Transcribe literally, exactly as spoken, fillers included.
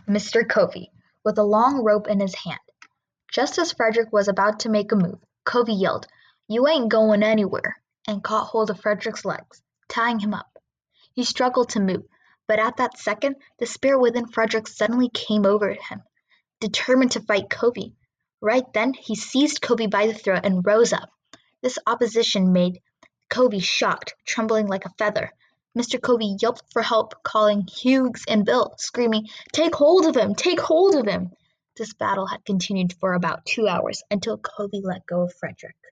Mister Covey, with a long rope in his hand. Just as Frederick was about to make a move, Covey yelled, "You ain't going anywhere," and caught hold of Frederick's legs, tying him up. He struggled to move, but at that second the spirit within Frederick suddenly came over him, determined to fight Covey. Right then he seized Covey by the throat and rose up. This opposition made Covey shocked, trembling like a feather. Mister Covey yelped for help, calling Hughes and Bill, screaming, "Take hold of him! Take hold of him!" This battle had continued for about two hours, until Covey let go of Frederick.